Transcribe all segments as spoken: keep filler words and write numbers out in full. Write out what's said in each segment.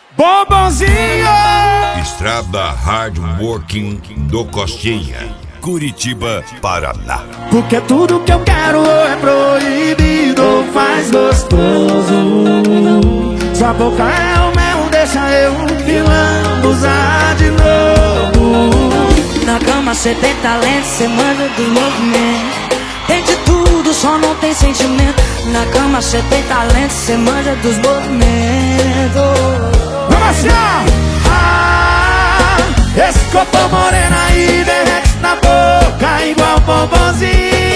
Bombonzinho! Estrada Hard Working do Costinha, Curitiba, Paraná. Porque tudo que eu quero é proibido ou faz gostoso. Sua boca é o mel, deixa eu me lambuzar de novo. Na cama cê tem talento, cê manja dos movimentos. Tem de tudo, só não tem sentimento. Na cama cê tem talento, cê manja dos movimentos. Vamos assim, ó! Ah, esse corpo moreno aí derrete na boca igual bombonzinho.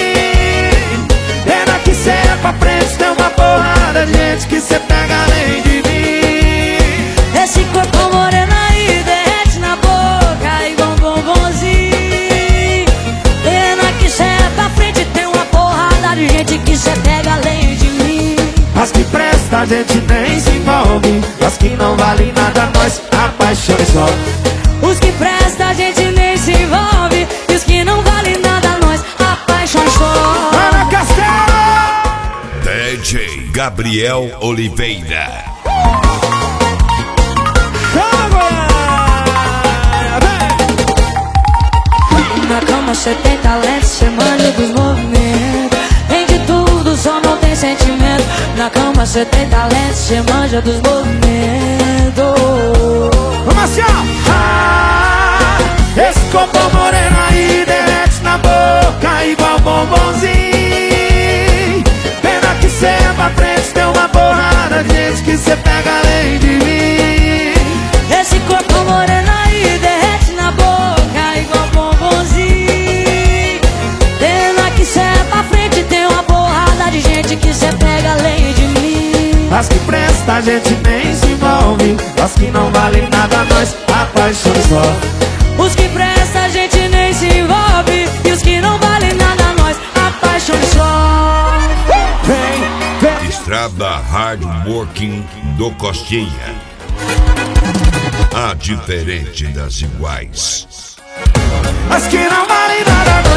Pena que cê é pra frente, tem uma porrada de gente que cê pega além de mim. Esse corpo moreno aí derrete na boca igual bombonzinho. Pena que cê é pra frente, tem uma porrada de gente que cê pega além de mim. As que presta a gente nem se envolve, as que não valem nada nós apaixonamos só. Os que presta a gente nem se envolve, e os que não valem nada nós apaixonamos só. Ana Castelo! D J Gabriel Oliveira. Na cama cê tem talento, cê manja dos movimentos. Tem de tudo, só não tem sentimento. Na cama cê tem talento, cê manja dos movimentos. Vamos assim, ó! Ah, esse corpo moreno aí derrete na boca igual bombonzinho. Pena que cê é pra frente, tem uma porrada de gente que cê pega além de mim. Esse corpo moreno aí derrete na boca igual bombonzinho. Pena que cê é pra frente, tem uma porrada de gente que cê pega além de mim. As que presta a gente nem se envolve, as que não valem nada nós apaixonamos só. Os que presta a gente nem se envolve, e os que não valem nada nós apaixonamos só. Vem, vem. Estrada Hard Working do Costinha, a diferente das iguais. As que não valem nada